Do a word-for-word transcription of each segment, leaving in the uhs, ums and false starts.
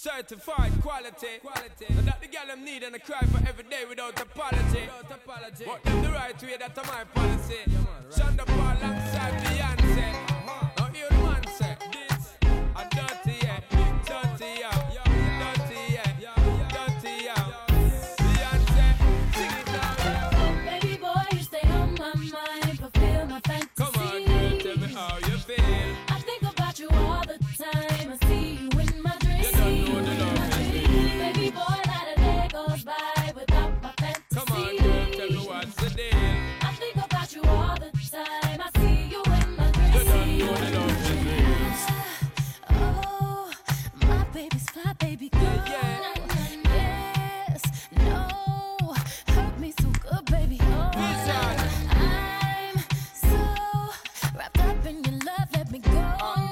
Certified quality, quality. And that the girl them need and I cry for every day without apology. Without apology. But them the right way, that's my policy. Yeah, man, right. Shonda Paul alongside Beyonce. Uh-huh. Now hear the man say, this a dirty yeah, dirty yeah, dirty yeah, dirty yeah. Beyonce, sing it now. Baby boy, you stay on my mind, fulfill my fantasy. Come on, girl, tell me how you feel. I think about you all the time. I see you in my dreams. Baby boy, not a day goes by without my fantasy. Come on, girl, tell me what's the deal. I think about you all the time. I see you in my dreams. You don't know the love you dreams. Oh, my baby's fly, baby girl. Yeah. Yes, no, hurt me so good, baby. Oh, I'm so wrapped up in your love. Let me go.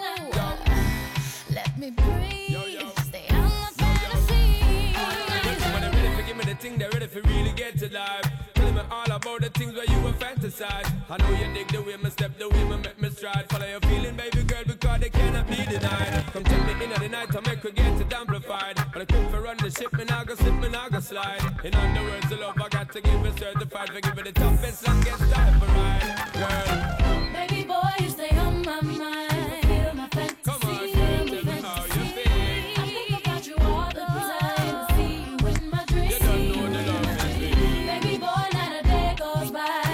Let me breathe. Yo, yo. Stay on my fantasy. When they're ready for give me the thing, they're ready for really get to life. Telling me all about the things where you were fantasize. I know you dig the way me step, the way me make me stride. Follow your feeling, baby girl, because they cannot be denied. Come take me in at the night to make her get it amplified. But I couldn't for run the ship, me now go slip, me now go slide. In other words, the love I got to give it certified. For give it the toughest, longest time for ride. Girl, Baby boy, you stay on my mind. Feel my fantasy. come on, girl, tell me how you feel. I think about you all the time. I see you in my dreams. You don't know the love you feel. Baby boy, not a day goes by.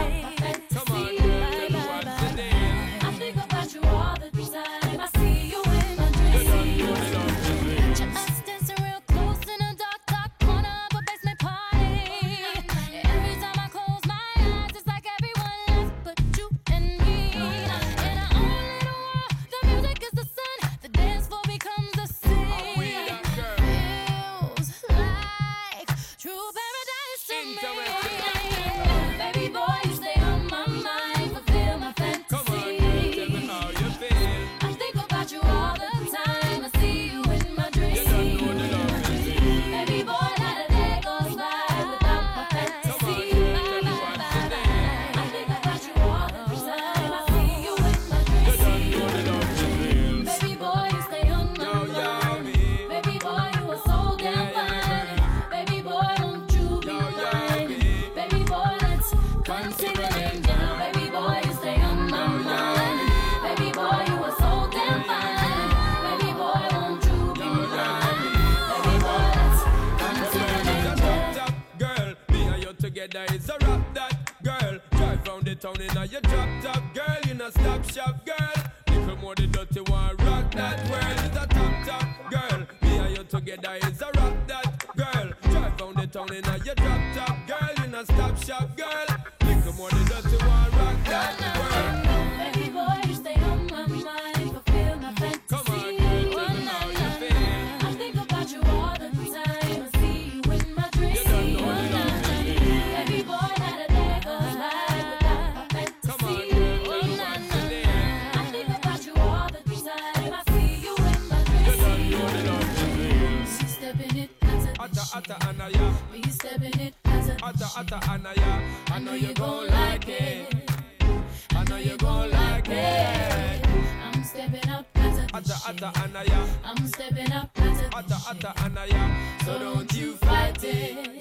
Come on, girl, tell me what's the deal. I think about you all the time. I see you in my dreams. You don't know the love you feel. Picture us dancing real close in a dark, dark corner of a basement party. Every time I close my eyes, it's like everyone else but you and me. In our own little world, the music is the sun, the dance floor becomes the Are we sea. that girl? Feels like true paradise to me. Interesting. Baby boy, you stay on my mind, fulfill my fantasy. Come on, girl, tell me how you feel. I think about you all the time. I see you in my dreams. You don't know the love you feel. Baby boy, not a day goes by without my fantasy. Come on, girl, tell me what's the deal. I think about you all the time. I see you in my You don't dreams. know the love you feel. Baby boy, you stay on my Yo, yo, mind. me. Baby boy, you are so damn Yeah, fine. yeah, Baby boy, won't you be Yo, yo, mine? me. Baby boy, let's come sing an angel. Baby boy, you stay on my mind. Baby boy, you are so damn fine. Baby boy, won't you be mine? Baby boy, let's come sing an angel. Top girl, me and you together is a rap that girl. Drive round the town in a your drop top girl. You know stop shop girl. Little more the dirty one rock that world is a top top girl. Me and you together is a rap that girl. Drive round the town in a your drop top girl. You know stop shop girl. Little more the dirty one rock that world. Baby boy, you stay on my mind, fulfill my fantasy. Come on, girl, tell me how you feel. I think about you all the time. I see you in my dreams. You don't know the love you feel. Baby boy, not a day goes by without my fantasy. Come on, girl, tell me what's the deal. I think about you all the time. I see you in my You don't dreams. know the love you feel. You step in it as a Atta atta anaya, you step in it as a atta atta anaya. I know you gon' like it. I know you gon' like it. I'm stepping up as a Atta atta anaya, I'm stepping up as a atta atta anaya. So don't you fight it.